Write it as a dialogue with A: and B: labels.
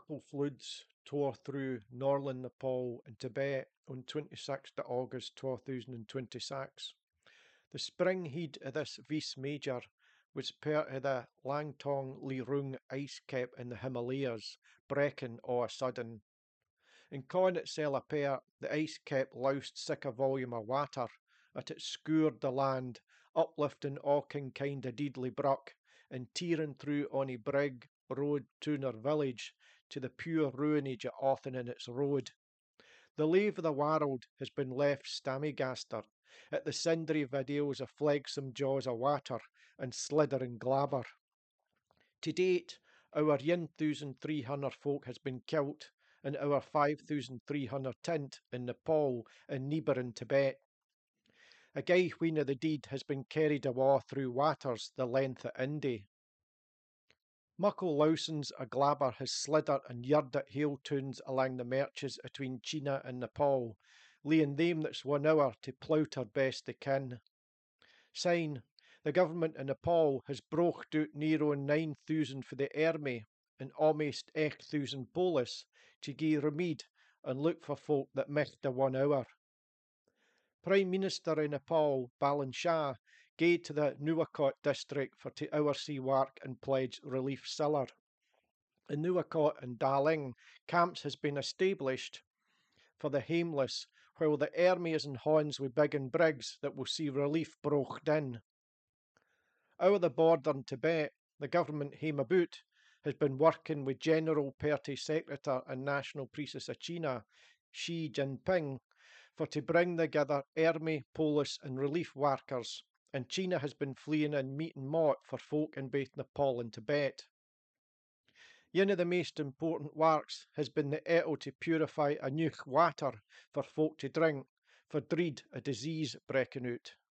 A: Powerful floods tore through northern Nepal and Tibet on 26th August 2026. The spring heat of this Vis Major was part of the Langtong Lirung ice cap in the Himalayas, breaking all a sudden. In calling itself apart, the ice cap loused sic a volume of water, that it scoured the land, uplifting all kind of deadly bruck, and tearing through ony brig, road, town or village, to the pure ruinage of aughten in its road. The lave of the world has been left stammigaster, at the cindery videos of flegsome jaws of water and slithering glabber. To date, our 1,300 folk has been killed, and our 5,300 tint in Nepal and neighbouring Tibet. A gay wheen of the deed has been carried awa through waters the length of Indy. Muckle Lowson's a glabber has sliddered and yurred at hail tunes along the marches atween China and Nepal, leeing them that's 1 hour to plouter best they can. Sign, the government in Nepal has brocht out near on 9,000 for the army and almost 8,000 police to gie remede and look for folk that micht the 1 hour. Prime Minister in Nepal, Balan Shah, gaed to the Nuwakot district for to oversee work and pledge relief siller. In Nuwakot and Darling, camps has been established for the homeless, while the army is in hands with big and brigs that will see relief brocht in. Over the border in Tibet, the government hame about has been working with General Party Secretary and National Priestess of China, Xi Jinping, for to bring together army, police and relief workers, and China has been fleeing and meeting mott for folk in both Nepal and Tibet. One of the most important works has been the ettle to purify a new water for folk to drink, for dread a disease breaking out.